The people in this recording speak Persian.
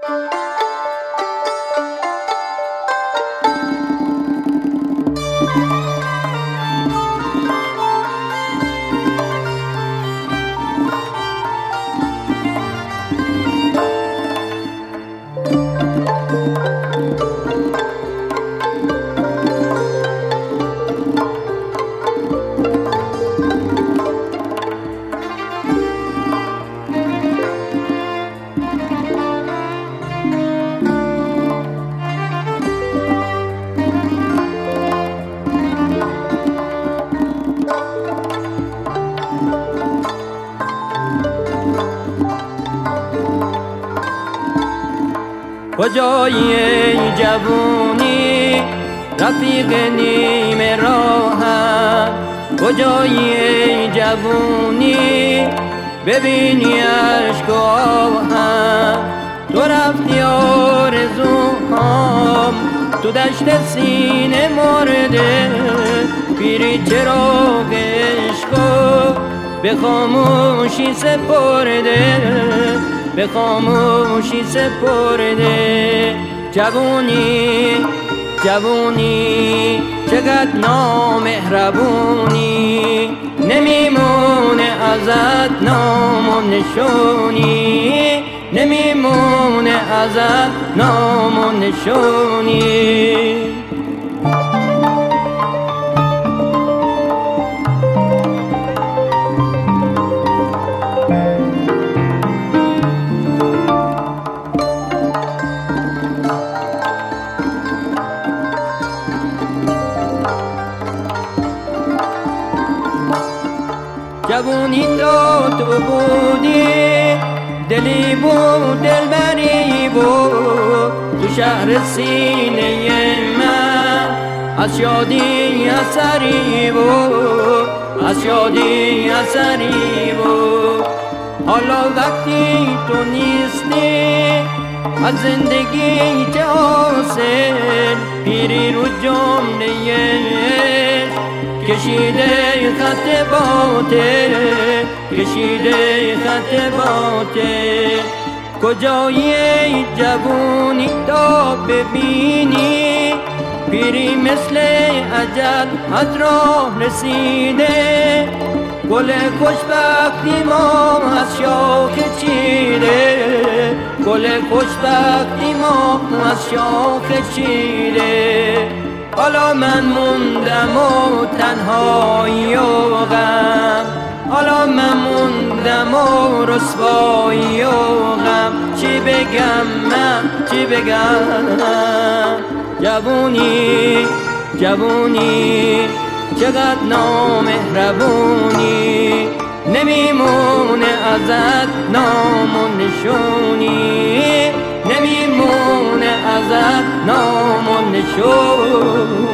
کجایی ای جوونی رفیق نیمه راهم، کجایی ای جوونی ببینی عشق و آهم. تو رفتی آرزوهام تو دشت سینه مرده، پیری چراغ عشقو به خاموشی سپرده، به خاموشی سپرده. جوونی جوونی چقدر نامهربونی، نمیمونه ازت نام و نشونی، نمیمونه ازت نام و نشونی. جوونی تو بودی، دلی بود دلبری بود، تو شهر سینه من از شادی اثری بود، از شادی اثری بود. حالا وقتی تو نیستی از زندگی چه حاصل، پیری رو جمله کشیده خط باطل، کشیده خط باطل. کجایی ای جوونی تا ببینی پیری مثل اجل از راه رسیده، گل خوشبختی ما از شاخ چیده، گل خوشبختی ما از شاخ چیده. حالا من موندم و تنهایی و غم، حالا من موندم و رسوایی و غم. چی بگم من چی بگم؟ جوونی جوونی چقدر نامهربونی، نمیمونه ازت نام و نشونی، نمیمونه ازت نام و نشونی.